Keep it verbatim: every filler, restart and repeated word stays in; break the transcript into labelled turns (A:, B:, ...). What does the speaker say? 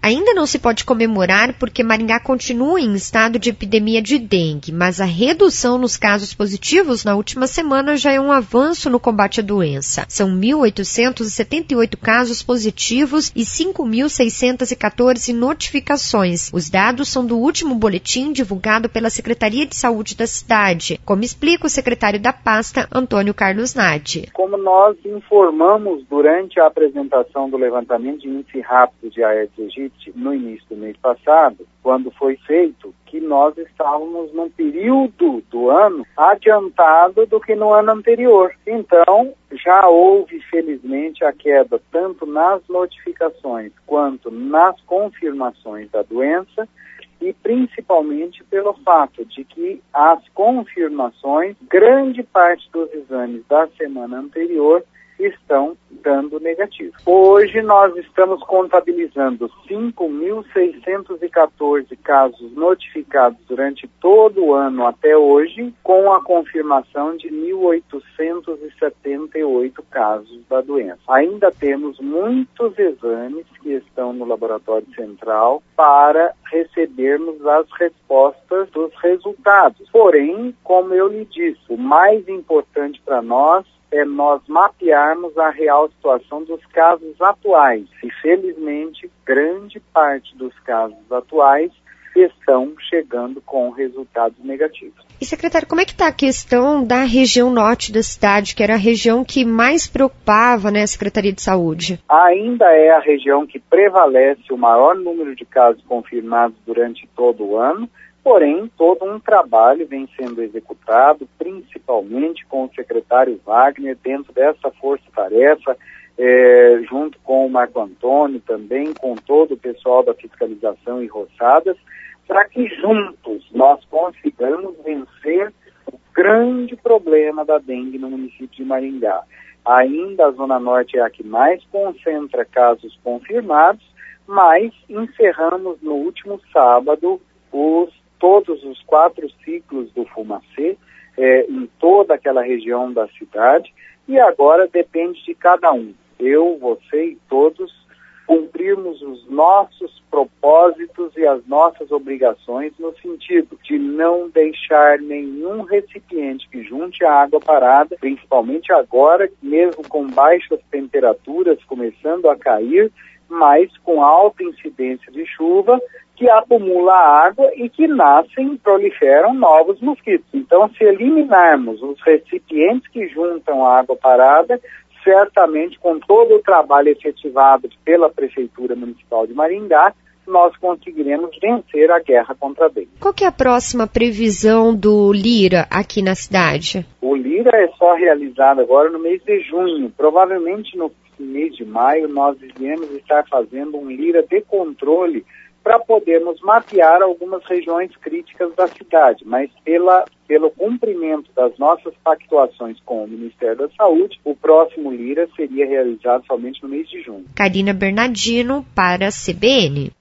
A: Ainda não se pode comemorar porque Maringá continua em estado de epidemia de dengue, mas a redução nos casos positivos na última semana já é um avanço no combate à doença. São mil oitocentos e setenta e oito casos positivos e cinco mil seiscentos e quatorze notificações. Os dados são do último boletim divulgado pela Secretaria de Saúde da cidade, como explica o secretário da pasta, Antônio Carlos Nadi.
B: Como nós informamos durante a apresentação do levantamento de índice rápido de Aedes aegypti no início do mês passado, quando foi feito, que nós estávamos num período do ano adiantado do que no ano anterior. Então, já houve, felizmente, a queda tanto nas notificações quanto nas confirmações da doença, e principalmente pelo fato de que as confirmações, grande parte dos exames da semana anterior, estão dando negativo. Hoje nós estamos contabilizando cinco mil seiscentos e quatorze casos notificados durante todo o ano até hoje, com a confirmação de mil oitocentos e setenta e oito casos da doença. Ainda temos muitos exames que estão no laboratório central para recebermos as respostas dos resultados. Porém, como eu lhe disse, o mais importante para nós é nós mapearmos a real situação dos casos atuais. E, felizmente, grande parte dos casos atuais estão chegando com resultados negativos.
A: E, secretário, como é que está a questão da região norte da cidade, que era a região que mais preocupava, né, a Secretaria de Saúde?
B: Ainda é a região que prevalece o maior número de casos confirmados durante todo o ano. Porém, todo um trabalho vem sendo executado, principalmente com o secretário Wagner, dentro dessa força-tarefa, é, junto com o Marco Antônio também, com todo o pessoal da fiscalização e roçadas, para que juntos nós consigamos vencer o grande problema da dengue no município de Maringá. Ainda a Zona Norte é a que mais concentra casos confirmados, mas encerramos no último sábado os todos os quatro ciclos do Fumacê, é, em toda aquela região da cidade, e agora depende de cada um, eu, você e todos, cumprirmos os nossos propósitos e as nossas obrigações no sentido de não deixar nenhum recipiente que junte a água parada, principalmente agora, mesmo com baixas temperaturas começando a cair, mas com alta incidência de chuva, que acumula água e que nascem e proliferam novos mosquitos. Então, se eliminarmos os recipientes que juntam a água parada, certamente com todo o trabalho efetivado pela Prefeitura Municipal de Maringá, nós conseguiremos vencer a guerra contra a dengue.
A: Qual que é a próxima previsão do Lira aqui na cidade?
B: O Lira é só realizado agora no mês de junho. Provavelmente no mês de maio nós iremos estar fazendo um Lira de controle para podermos mapear algumas regiões críticas da cidade, mas pela, pelo cumprimento das nossas pactuações com o Ministério da Saúde, o próximo Lira seria realizado somente no mês de junho.
A: Karina Bernardino para a C B N.